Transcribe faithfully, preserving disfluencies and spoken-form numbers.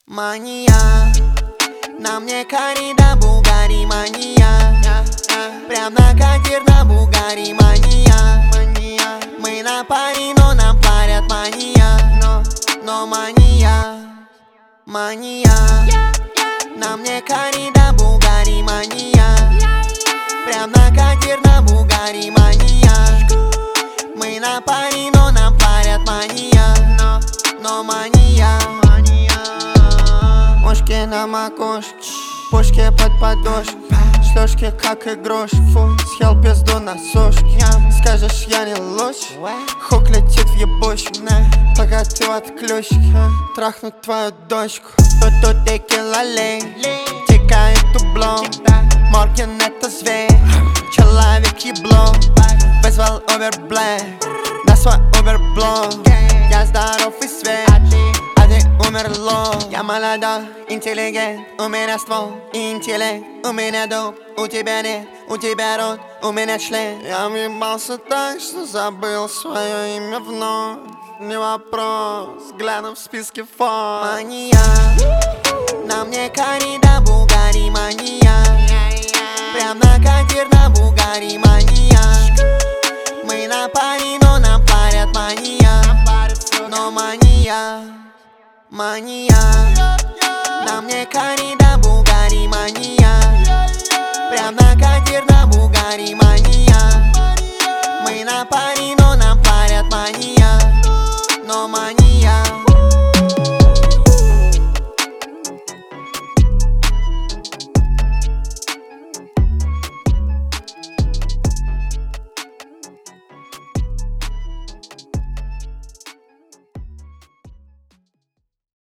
Мания, на мне коррида Бугари, мания. Прям на катер на Бугари, мания. Мы на паре, но нам парят, мания. Но, но мания, мания. На мне коррида Бугари, мания. Прям на катер на Бугари, мания. Мы на паре, но нам парят, мания. Но, но мания. Ушки на макушке, пушки под подушкой, шлюшки как игрушки. Съел пизду на сушке. Скажешь, я не лучше, хук летит в ебучку. Пока ты в отключке, трахнуть твою дочку. Тут-тут текила лень, текает дублом. Морген это зверь, человек ебло. Вызвал Uber Black на свой Uber блог. Я здоров и свеж, а ты умерло. Я молодой, интеллигент, у меня ствол и интеллект. У меня дуб, у тебя нет, у тебя рот, у меня член. Я въебался так, что забыл свое имя вновь. Не вопрос, взглядом в списке фон. Мания, на мне коррида Бугари, мания. Прям на катер на Бугари, мания. Мы на паре, но нам парят, мания. Но мания, мания. На мне коррида Бугари, мания. Прям на катер на Бугари, мания. Мы на паре, но нам парят, мания. Но мания.